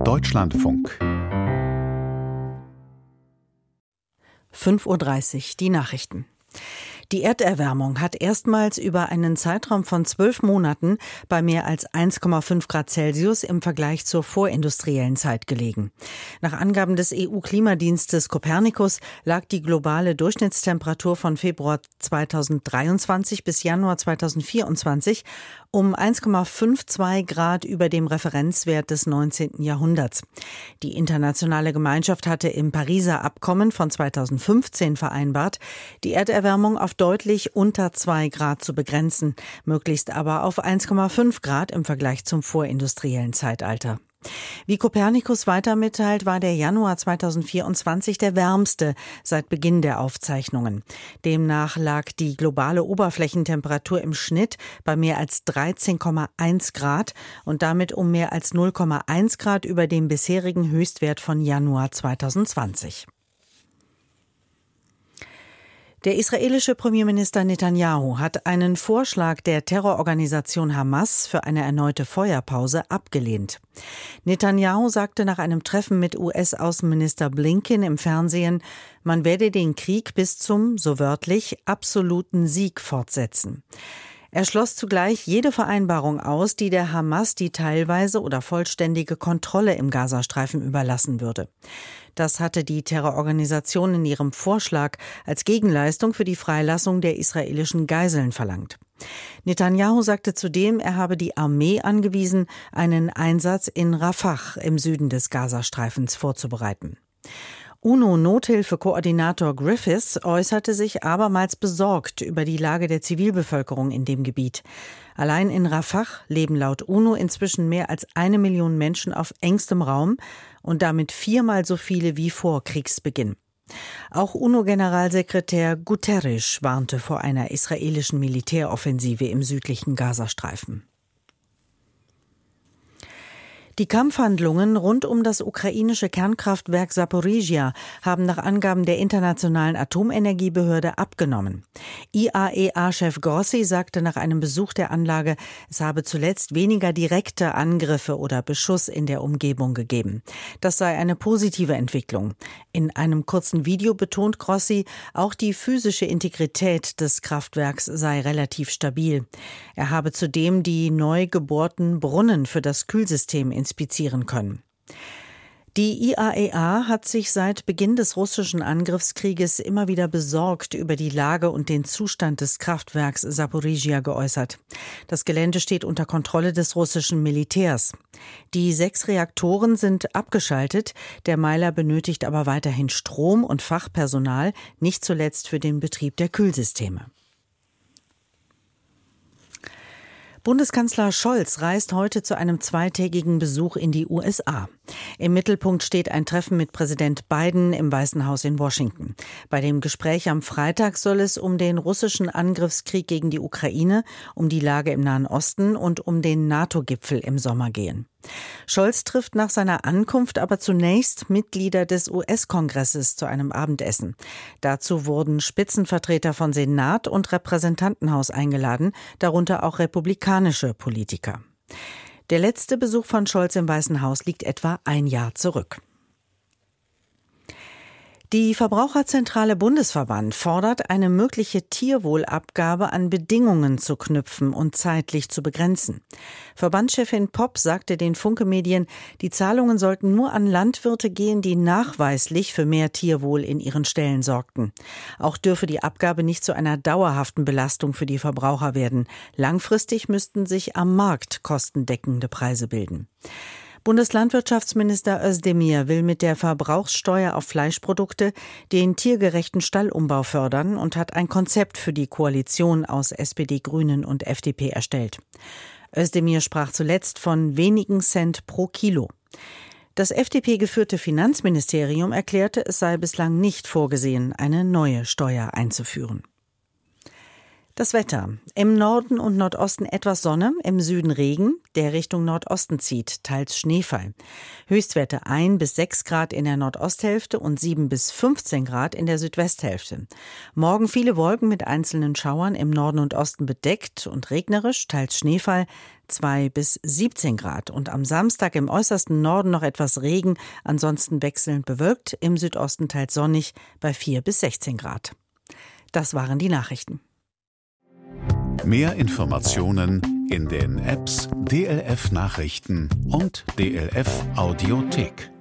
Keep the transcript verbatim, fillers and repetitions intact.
Deutschlandfunk. fünf Uhr dreißig, die Nachrichten. Die Erderwärmung hat erstmals über einen Zeitraum von zwölf Monaten bei mehr als eins Komma fünf Grad Celsius im Vergleich zur vorindustriellen Zeit gelegen. Nach Angaben des E U-Klimadienstes Copernicus lag die globale Durchschnittstemperatur von Februar zweitausenddreiundzwanzig bis Januar zweitausendvierundzwanzig um eins Komma zweiundfünfzig Grad über dem Referenzwert des neunzehnten Jahrhunderts. Die internationale Gemeinschaft hatte im Pariser Abkommen von zweitausendfünfzehn vereinbart, die Erderwärmung auf deutlich unter zwei Grad zu begrenzen, möglichst aber auf eins Komma fünf Grad im Vergleich zum vorindustriellen Zeitalter. Wie Copernicus weiter mitteilt, war der Januar zweitausendvierundzwanzig der wärmste seit Beginn der Aufzeichnungen. Demnach lag die globale Oberflächentemperatur im Schnitt bei mehr als dreizehn Komma eins Grad und damit um mehr als null Komma eins Grad über dem bisherigen Höchstwert von Januar zweitausendzwanzig. Der israelische Premierminister Netanyahu hat einen Vorschlag der Terrororganisation Hamas für eine erneute Feuerpause abgelehnt. Netanyahu sagte nach einem Treffen mit U S-Außenminister Blinken im Fernsehen, man werde den Krieg bis zum, so wörtlich, absoluten Sieg fortsetzen. Er schloss zugleich jede Vereinbarung aus, die der Hamas die teilweise oder vollständige Kontrolle im Gazastreifen überlassen würde. Das hatte die Terrororganisation in ihrem Vorschlag als Gegenleistung für die Freilassung der israelischen Geiseln verlangt. Netanyahu sagte zudem, er habe die Armee angewiesen, einen Einsatz in Rafah im Süden des Gazastreifens vorzubereiten. UNO-Nothilfekoordinator Griffiths äußerte sich abermals besorgt über die Lage der Zivilbevölkerung in dem Gebiet. Allein in Rafah leben laut UNO inzwischen mehr als eine Million Menschen auf engstem Raum und damit viermal so viele wie vor Kriegsbeginn. Auch UNO-Generalsekretär Guterres warnte vor einer israelischen Militäroffensive im südlichen Gazastreifen. Die Kampfhandlungen rund um das ukrainische Kernkraftwerk Saporizhzhia haben nach Angaben der Internationalen Atomenergiebehörde abgenommen. I A E A-Chef Grossi sagte nach einem Besuch der Anlage, es habe zuletzt weniger direkte Angriffe oder Beschuss in der Umgebung gegeben. Das sei eine positive Entwicklung. In einem kurzen Video betont Grossi, auch die physische Integrität des Kraftwerks sei relativ stabil. Er habe zudem die neu gebohrten Brunnen für das Kühlsystem inspizieren können. Die I A E A hat sich seit Beginn des russischen Angriffskrieges immer wieder besorgt über die Lage und den Zustand des Kraftwerks Saporizhzhia geäußert. Das Gelände steht unter Kontrolle des russischen Militärs. Die sechs Reaktoren sind abgeschaltet, der Meiler benötigt aber weiterhin Strom und Fachpersonal, nicht zuletzt für den Betrieb der Kühlsysteme. Bundeskanzler Scholz reist heute zu einem zweitägigen Besuch in die U S A. Im Mittelpunkt steht ein Treffen mit Präsident Biden im Weißen Haus in Washington. Bei dem Gespräch am Freitag soll es um den russischen Angriffskrieg gegen die Ukraine, um die Lage im Nahen Osten und um den NATO-Gipfel im Sommer gehen. Scholz trifft nach seiner Ankunft aber zunächst Mitglieder des U S-Kongresses zu einem Abendessen. Dazu wurden Spitzenvertreter von Senat und Repräsentantenhaus eingeladen, darunter auch republikanische Politiker. Der letzte Besuch von Scholz im Weißen Haus liegt etwa ein Jahr zurück. Die Verbraucherzentrale Bundesverband fordert, eine mögliche Tierwohlabgabe an Bedingungen zu knüpfen und zeitlich zu begrenzen. Verbandschefin Popp sagte den Funke-Medien, die Zahlungen sollten nur an Landwirte gehen, die nachweislich für mehr Tierwohl in ihren Ställen sorgten. Auch dürfe die Abgabe nicht zu einer dauerhaften Belastung für die Verbraucher werden. Langfristig müssten sich am Markt kostendeckende Preise bilden. Bundeslandwirtschaftsminister Özdemir will mit der Verbrauchssteuer auf Fleischprodukte den tiergerechten Stallumbau fördern und hat ein Konzept für die Koalition aus S P D, Grünen und F D P erstellt. Özdemir sprach zuletzt von wenigen Cent pro Kilo. Das F D P-geführte Finanzministerium erklärte, es sei bislang nicht vorgesehen, eine neue Steuer einzuführen. Das Wetter. Im Norden und Nordosten etwas Sonne, im Süden Regen, der Richtung Nordosten zieht, teils Schneefall. Höchstwerte ein bis sechs Grad in der Nordosthälfte und sieben bis fünfzehn Grad in der Südwesthälfte. Morgen viele Wolken mit einzelnen Schauern, im Norden und Osten bedeckt und regnerisch, teils Schneefall, zwei bis siebzehn Grad. Und am Samstag im äußersten Norden noch etwas Regen, ansonsten wechselnd bewölkt, im Südosten teils sonnig bei vier bis sechzehn Grad. Das waren die Nachrichten. Mehr Informationen in den Apps D L F Nachrichten und D L F Audiothek.